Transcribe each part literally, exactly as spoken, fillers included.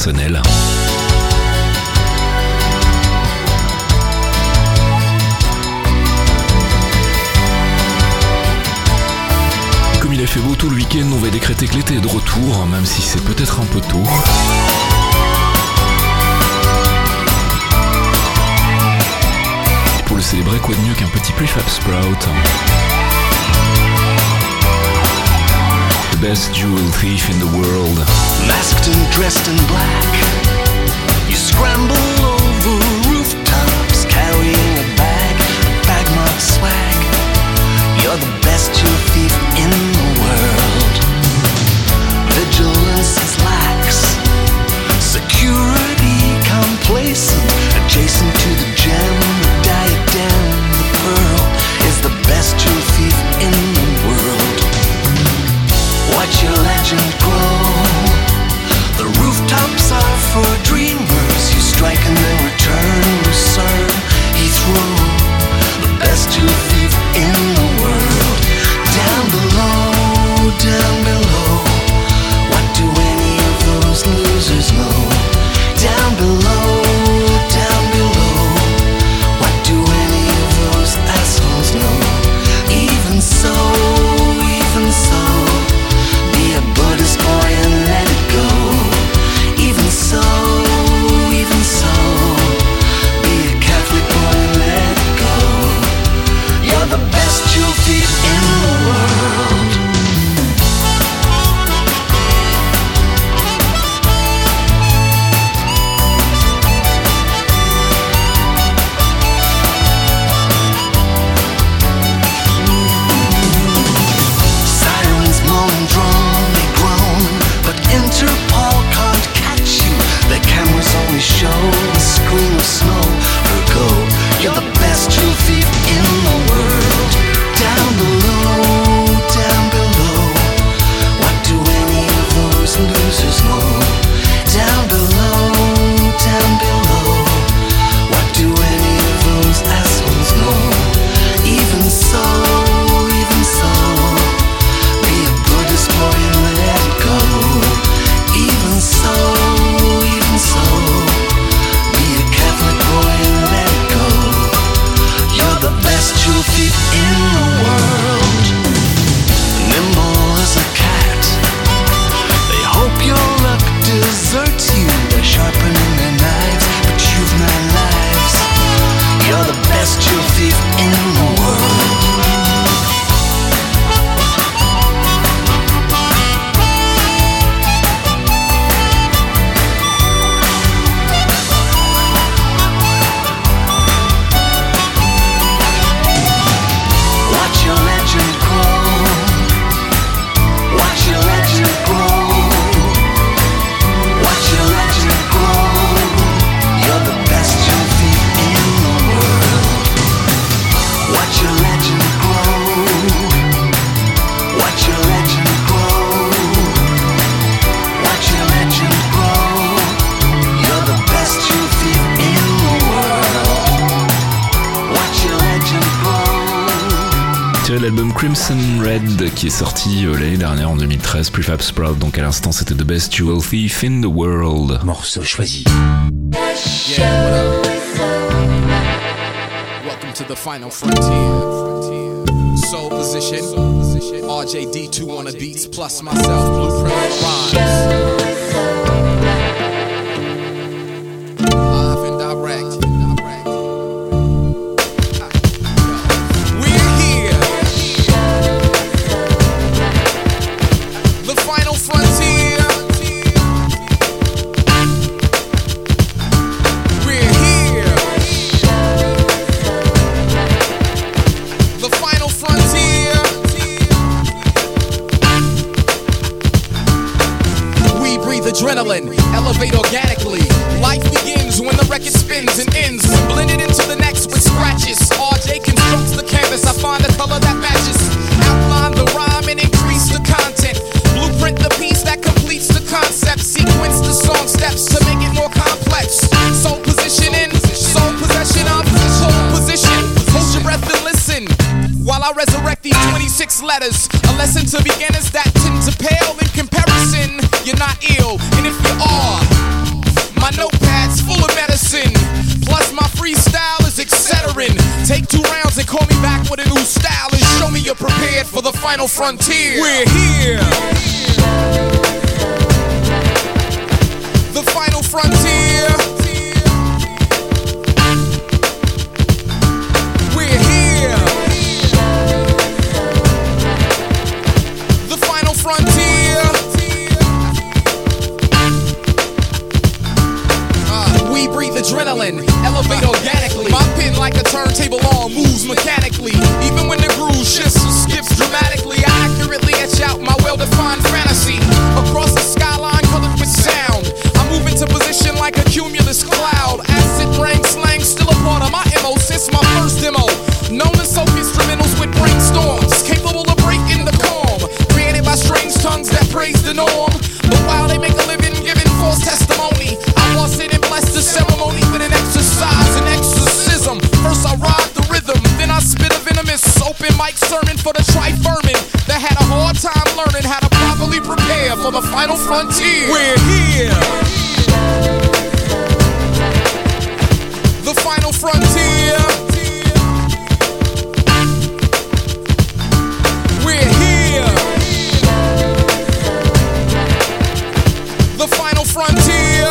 personnel. Comme il a fait beau tout le week-end, on va décréter que l'été est de retour, même si c'est peut-être un peu tôt. Et pour le célébrer, quoi de mieux qu'un petit prefab sprout? The best jewel thief in the world. Masked and dressed in black, you scramble over rooftops carrying a bag, a bag marked swag. You're the best jewel thief in the world. Vigilance is lax, security complacent, adjacent to the gem, the diadem, the pearl is the best jewel thief in the world. Watch your legend grow. The rooftops are for dreamers. You strike and then return, Lucerne, Heathrow, the best jewel thief in the world. Down below, down below, what do any of those losers know? Down below, down below, what do any of those assholes know? Even so, even so, be a Buddhist boy and let it go. Even so, even so, be a Catholic boy and let it go. You're the best jewel thief in the world. Sirens moan and drone, they groan, but Interpol can't catch you. Their cameras only show the screen of snow. Ergo, you're the best jewel thief in the world. Down below, down below, what do any of those losers know? Down below, down below, what do any of those assholes know? Even so, even so, be a Buddhist boy and let it go. Even so, even so, be a Catholic boy and let it go. You're the best jewel thief in the world. Nimble as a cat, they hope your luck deserts you. They're sharpening their knives, but you've nine lives. You're the best jewel thief in the world. Watch your legend grow. Watch your legend grow. Watch your legend grow. You're the best jewel thief in the world. Watch your legend grow. Watch your legend grow. Watch your legend grow. You're the best jewel thief in the world. Watch your legend grow. Tiré de l'album Crimson Red qui est sorti euh, l'année dernière en deux mille treize, Prefab Sprout, donc à l'instant c'était The Best Jewel Thief in the World. Morceau choisi. Yeah, what up? Welcome to the final frontier. Soul position. R J D two on the beats, plus myself, Blueprint rhymes. Live and direct. We're here. The final frontier. We're here. The final frontier. We breathe adrenaline, elevate organically. Life begins when the record spins and ends, blended into the next with scratches. R J constructs the canvas, I find a color that matches. Outline the rhyme and increase the content. Blueprint the piece that completes the concept. Sequence the song steps to make it more complex. Soul positioning, soul possession of soul position. Hold your breath and listen while I resurrect these twenty-six letters. A lesson to beginners that tend to pale in comparison. You're not ill, and if you are, out with a new style and show me you're prepared for the final frontier. We're here. The final frontier. We're here. The final frontier. Uh, we breathe adrenaline, elevate organically. My pen like a turntable arm moves mechanically. Even when the groove shifts or skips dramatically, I accurately etch out my well-defined fantasy across the skyline colored with sound. I move into position like a cumulus cloud. Acid rain slang still a part of my M O since my first demo. Known as soak instrumentals with brainstorms, capable of breaking the calm. Created by strange tongues that praise the norm. But while they make a living giving false testimony, I bust in and bless the ceremony with an exercise, an exorcism. First I ride the rhythm, then I spit a venomous open mic sermon for the tri-vermin that had a hard time learning how to properly prepare for the final frontier. We're here. The final frontier. We're here. The final frontier.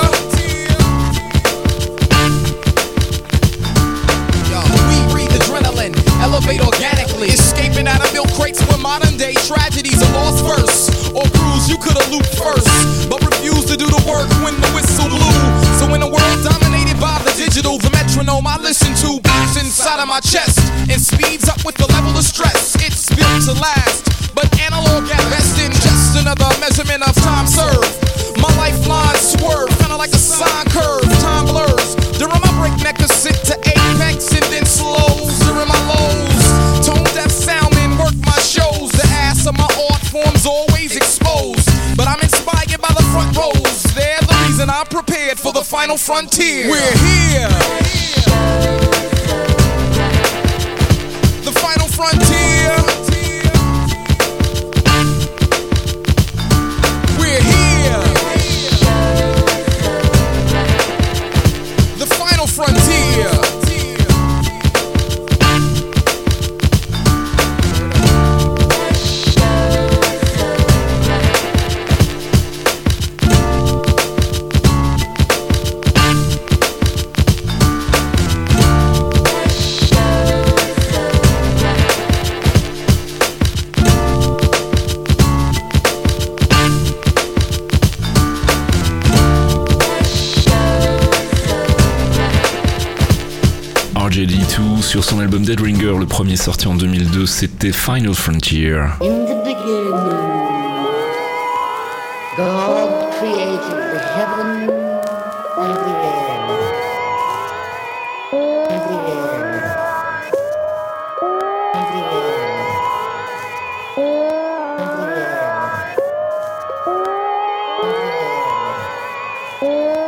Yo, we breathe adrenaline, elevate organically, escaping out of milk crates where modern day tragedies are lost verse. Or crews you could've looped first, but refused to do the work when the whistle blew. So in a world dominated by the digital, the metronome I listen to beats inside of my chest and speeds up with the level of stress. It's built to last, but analog at best in just another measurement of time served. My lifeline swerve, kinda like a sine curve. Time blurs during my breakneck ascent to apex and then slows during my lows. Tone deaf sounding, work my shows. The ass of my art form's always exposed, but I'm inspired by the front rows. They're the reason I'm prepared for the final frontier. We're here. The final frontier. We're here. The final frontier. R J D deux sur son album Dead Ringer, le premier sorti en deux mille deux, c'était Final Frontier. In the beginning, God created the heaven and the earth. And the earth. And the earth. And the earth. And the earth.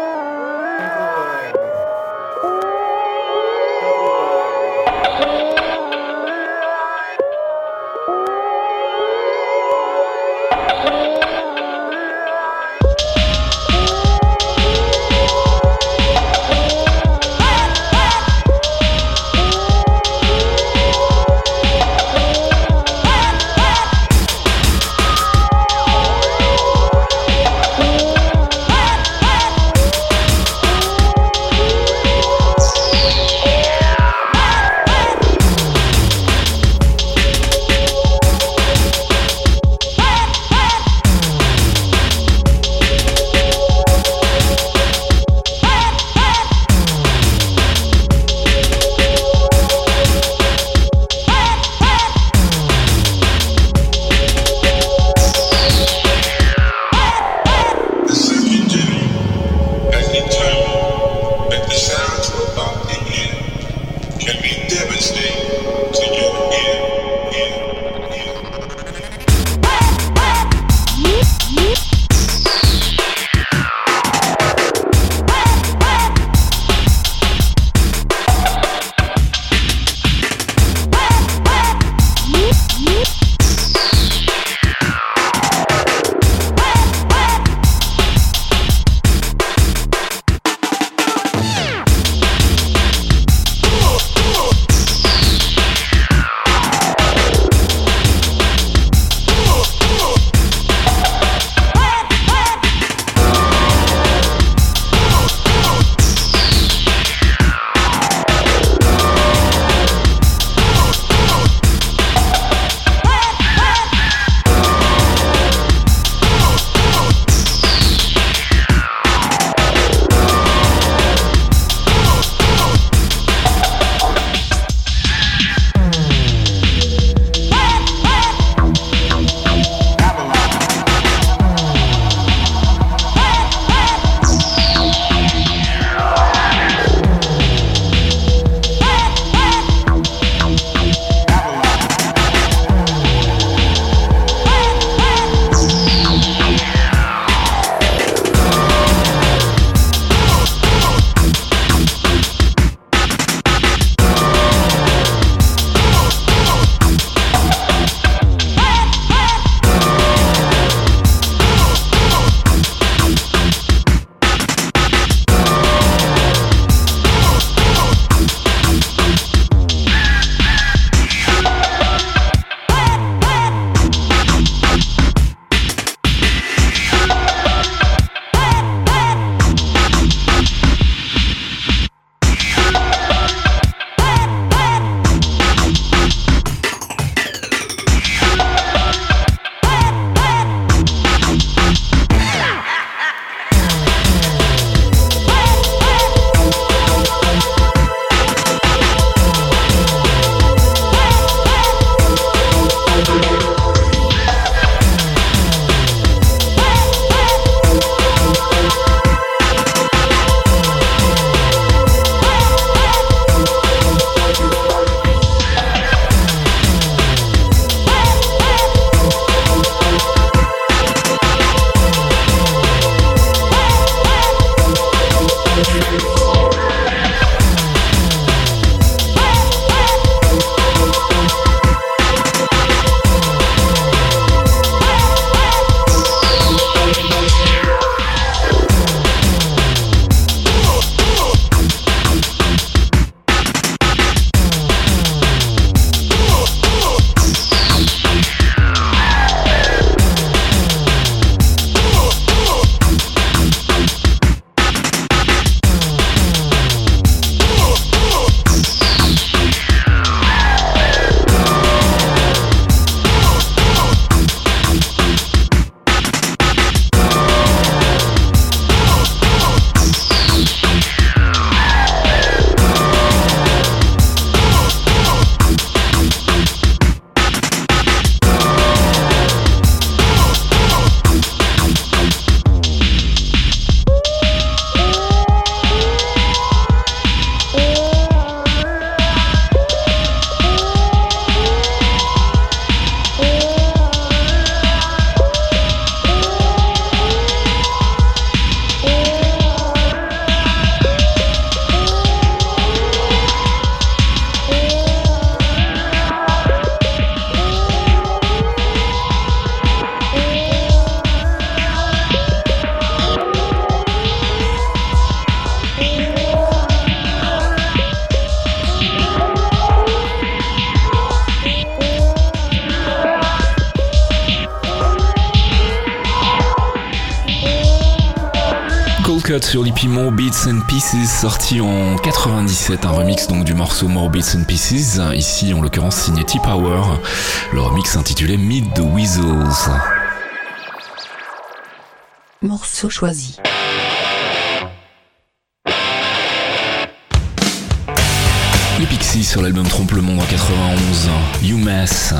Cut sur l'E P More Beats and Pieces, sorti en quatre-vingt-dix-sept, un remix donc du morceau More Beats and Pieces, ici en l'occurrence signé T-Power, le remix intitulé Meet the Weasels. Morceau choisi. Les Pixies sur l'album Trompe le Monde en quatre-vingt-onze, UMass.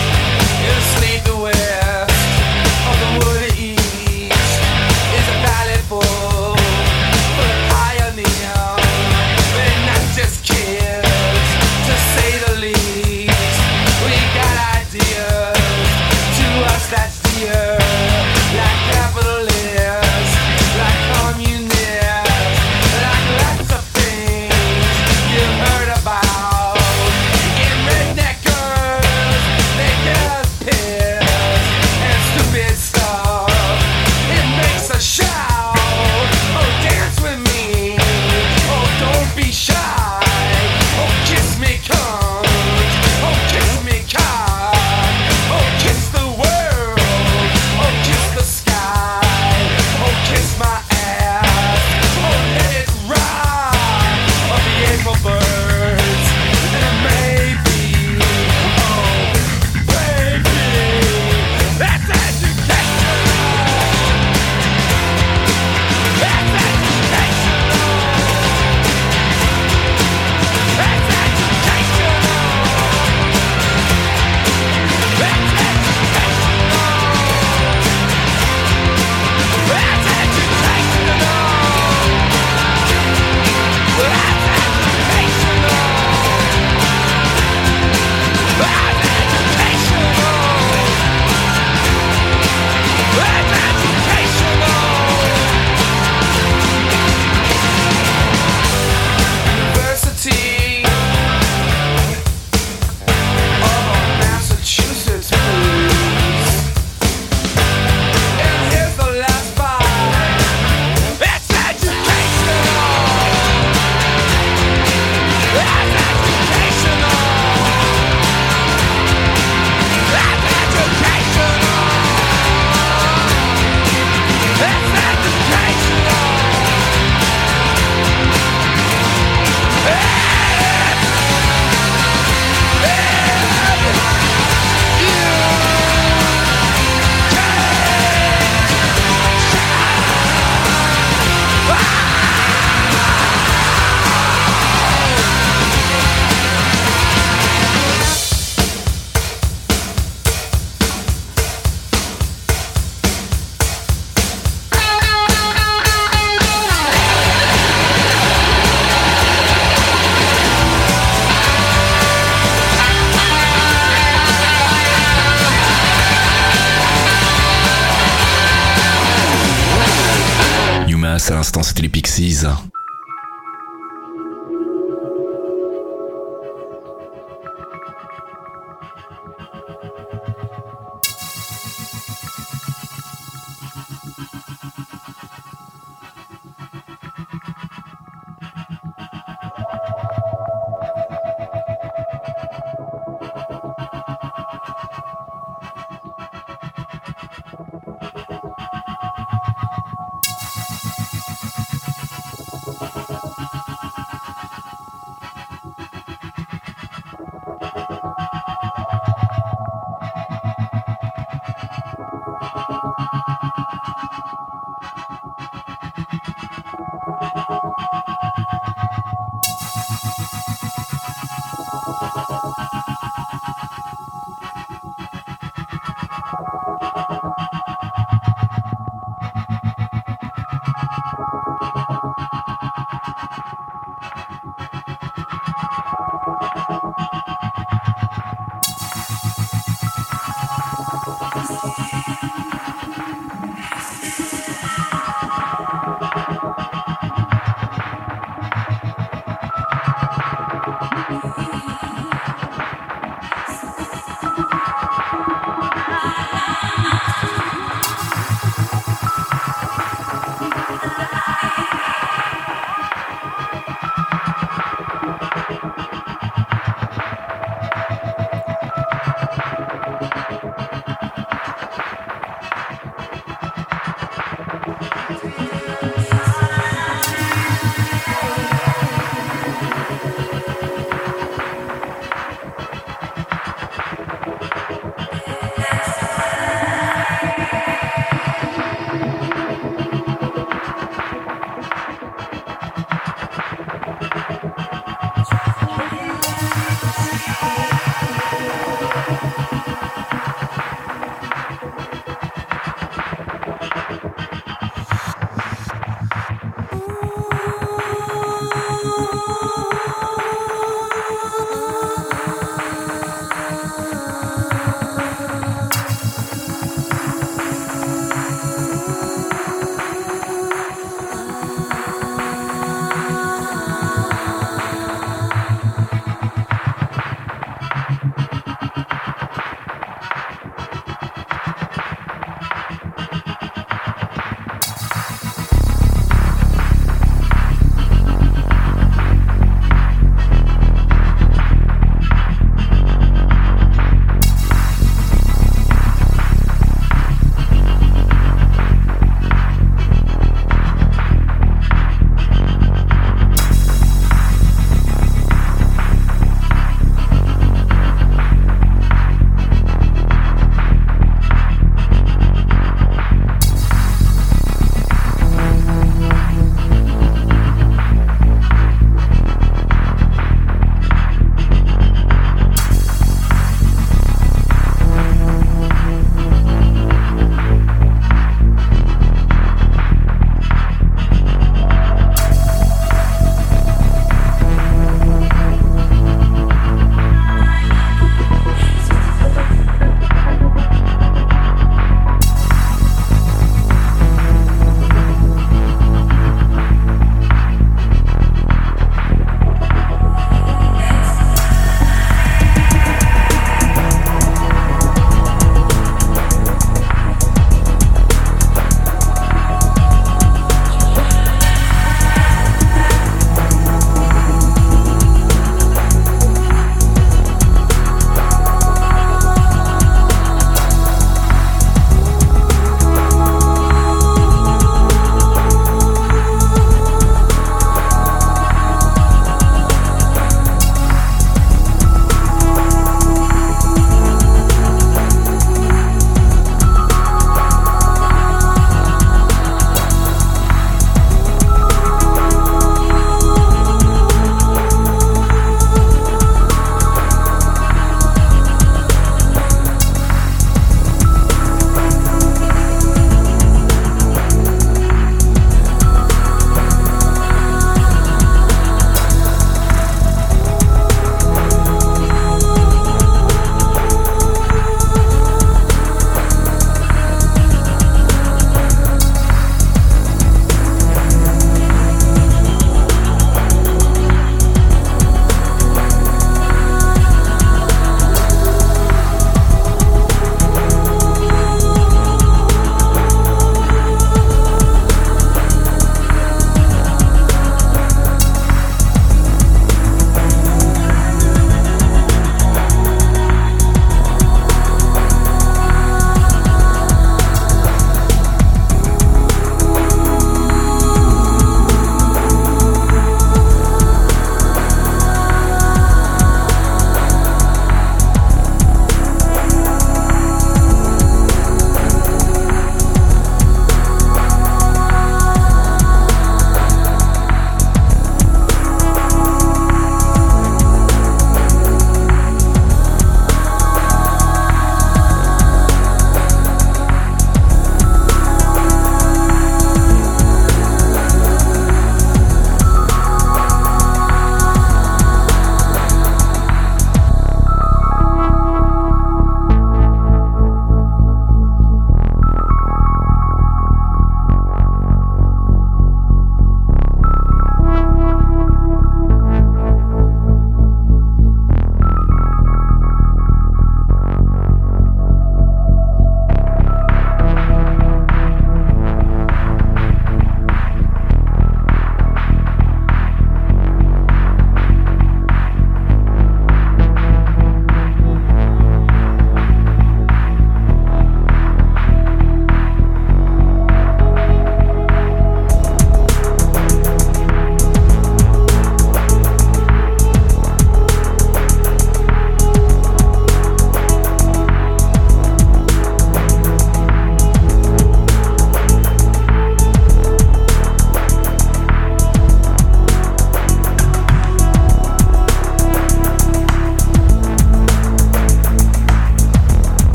À l'instant, c'était les Pixies.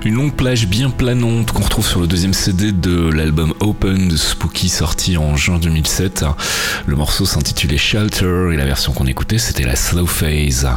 Une longue plage bien planante qu'on retrouve sur le deuxième C D de l'album Open de Spooky sorti en juin deux mille sept. Le morceau s'intitulait Shelter et la version qu'on écoutait c'était la Slow Phase.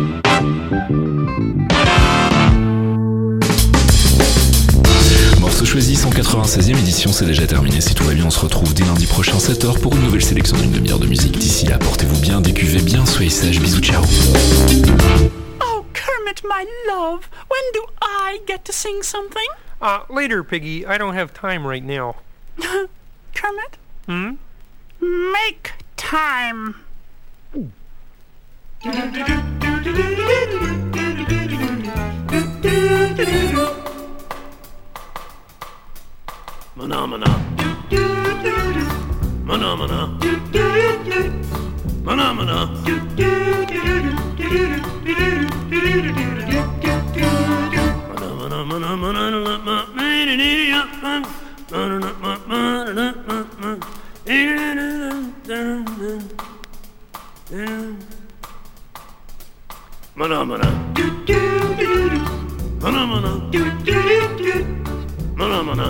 Morceau choisi, cent quatre-vingt-seizième édition, c'est déjà terminé. Si tout va bien, on se retrouve dès lundi prochain sept heures pour une nouvelle sélection d'une demi-heure de musique. D'ici là, portez-vous bien, décuvez bien, soyez sages, bisous, ciao. Oh, Kermit, my love, when do I get to sing something? Uh, later, Piggy. I don't have time right now. Kermit? Hmm? Make time. Phenomena. Phenomena. Phenomena. Phenomena. Phenomena.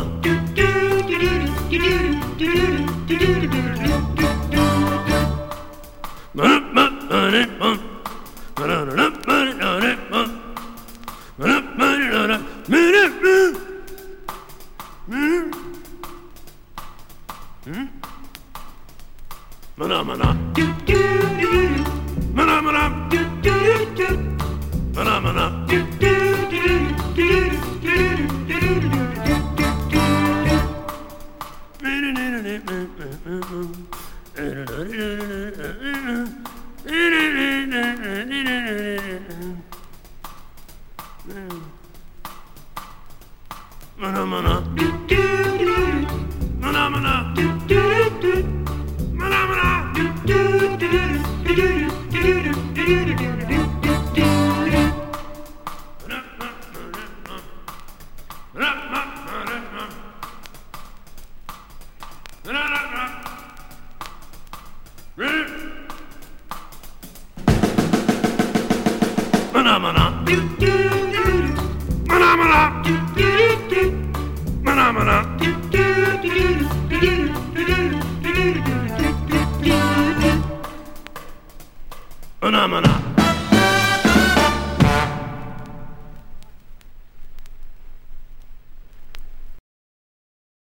Phenomena.